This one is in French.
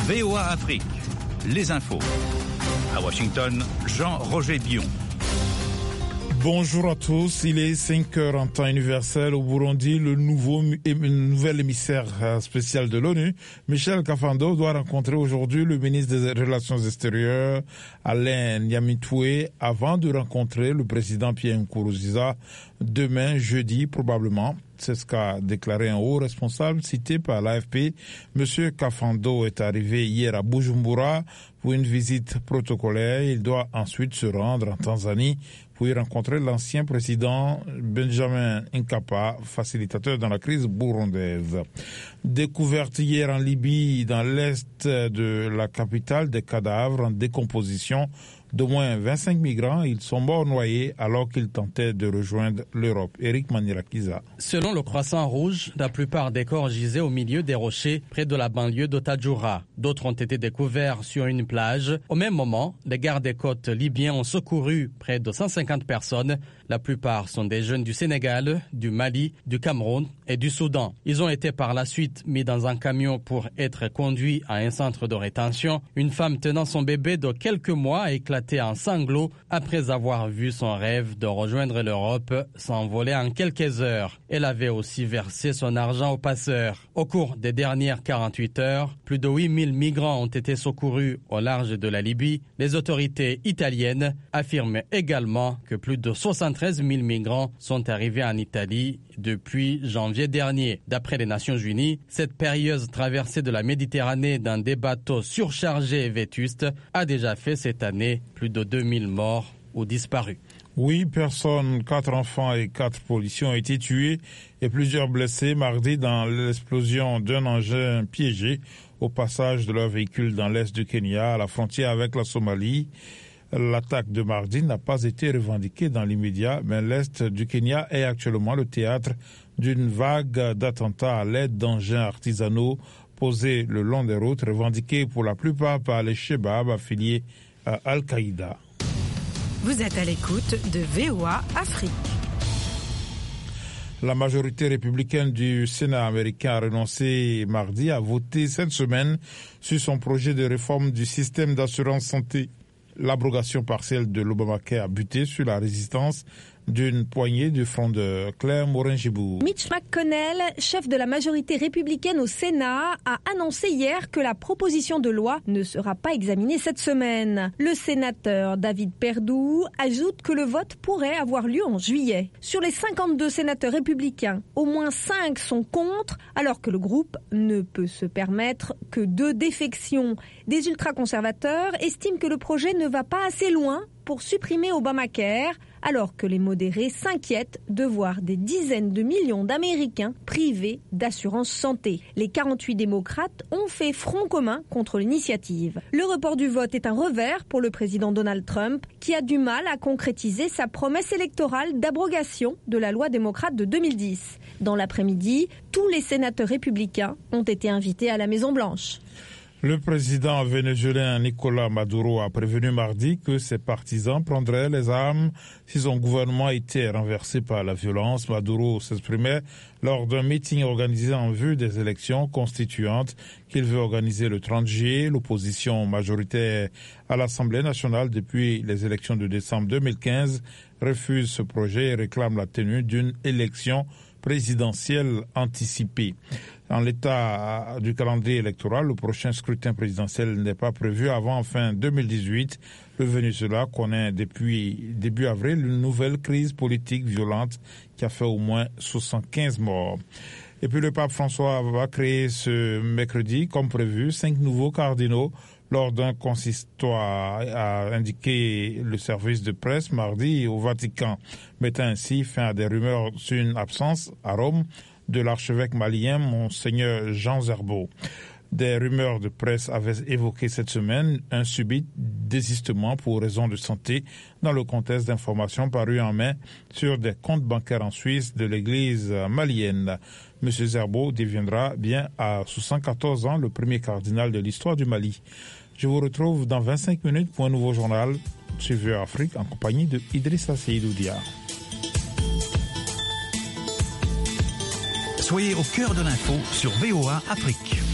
VOA Afrique, les infos. À Washington, Jean-Roger Bion. Bonjour à tous, il est 5h en temps universel au Burundi. Le nouvel émissaire spécial de l'ONU, Michel Kafando, doit rencontrer aujourd'hui le ministre des Relations extérieures, Alain Nyamitwe, avant de rencontrer le président Pierre Nkurunziza demain, jeudi probablement. C'est ce qu'a déclaré un haut responsable cité par l'AFP. Monsieur Kafando est arrivé hier à Bujumbura pour une visite protocolaire. Il doit ensuite se rendre en Tanzanie pour y rencontrer l'ancien président Benjamin Mkapa, facilitateur dans la crise burundaise. Découverte hier en Libye, dans l'est de la capitale, des cadavres en décomposition d'au moins 25 migrants. Ils sont morts noyés alors qu'ils tentaient de rejoindre l'Europe. Eric Manirakiza. Selon le Croissant Rouge, la plupart des corps gisaient au milieu des rochers près de la banlieue d'Otajura. D'autres ont été découverts sur une plage. Au même moment, les gardes-côtes libyens ont secouru près de 150 personnes. La plupart sont des jeunes du Sénégal, du Mali, du Cameroun et du Soudan. Ils ont été par la suite mis dans un camion pour être conduits à un centre de rétention. Une femme tenant son bébé de quelques mois a éclaté en sanglots après avoir vu son rêve de rejoindre l'Europe s'envoler en quelques heures. Elle avait aussi versé son argent aux passeurs. Au cours des dernières 48 heures, plus de 8000 migrants ont été secourus au large de la Libye. Les autorités italiennes affirment également que plus de 73 000 migrants sont arrivés en Italie depuis janvier dernier. D'après les Nations Unies, cette périlleuse traversée de la Méditerranée dans des bateaux surchargés et vétustes a déjà fait cette année plus de 2000 morts ou disparus. 8 personnes, 4 enfants et 4 policiers ont été tués et plusieurs blessés mardi dans l'explosion d'un engin piégé au passage de leur véhicule dans l'est du Kenya, à la frontière avec la Somalie. L'attaque de mardi n'a pas été revendiquée dans l'immédiat, mais l'est du Kenya est actuellement le théâtre d'une vague d'attentats à l'aide d'engins artisanaux posés le long des routes, revendiqués pour la plupart par les Shebabs affiliés à Al-Qaïda. Vous êtes à l'écoute de VOA Afrique. La majorité républicaine du Sénat américain a renoncé mardi à voter cette semaine sur son projet de réforme du système d'assurance santé. L'abrogation partielle de l'Obamacare a buté sur la résistance d'une poignée de frondeurs. Claire Morin-Gibour. Mitch McConnell, chef de la majorité républicaine au Sénat, a annoncé hier que la proposition de loi ne sera pas examinée cette semaine. Le sénateur David Perdue ajoute que le vote pourrait avoir lieu en juillet. Sur les 52 sénateurs républicains, au moins 5 sont contre, alors que le groupe ne peut se permettre que 2 défections. Des ultra-conservateurs estiment que le projet ne va pas assez loin pour supprimer Obamacare, alors que les modérés s'inquiètent de voir des dizaines de millions d'Américains privés d'assurance santé. Les 48 démocrates ont fait front commun contre l'initiative. Le report du vote est un revers pour le président Donald Trump, qui a du mal à concrétiser sa promesse électorale d'abrogation de la loi démocrate de 2010. Dans l'après-midi, tous les sénateurs républicains ont été invités à la Maison-Blanche. Le président vénézuélien Nicolás Maduro a prévenu mardi que ses partisans prendraient les armes si son gouvernement était renversé par la violence. Maduro s'exprimait lors d'un meeting organisé en vue des élections constituantes qu'il veut organiser le 30 juillet. L'opposition majoritaire à l'Assemblée nationale depuis les élections de décembre 2015 refuse ce projet et réclame la tenue d'une élection présidentielle anticipée. En l'état du calendrier électoral, le prochain scrutin présidentiel n'est pas prévu avant fin 2018. Le Venezuela connaît depuis début avril une nouvelle crise politique violente qui a fait au moins 75 morts. Et puis le pape François va créer ce mercredi, comme prévu, 5 nouveaux cardinaux lors d'un consistoire, a indiqué le service de presse mardi au Vatican, mettant ainsi fin à des rumeurs sur une absence à Rome de l'archevêque malien Monseigneur Jean Zerbo. Des rumeurs de presse avaient évoqué cette semaine un subit désistement pour raison de santé dans le contexte d'informations parues en mai sur des comptes bancaires en Suisse de l'église malienne. M. Zerbo deviendra bien à 74 ans le premier cardinal de l'histoire du Mali. Je vous retrouve dans 25 minutes pour un nouveau journal sur VOA Afrique en compagnie de Idrissa Seydou Dia. Soyez au cœur de l'info sur VOA Afrique.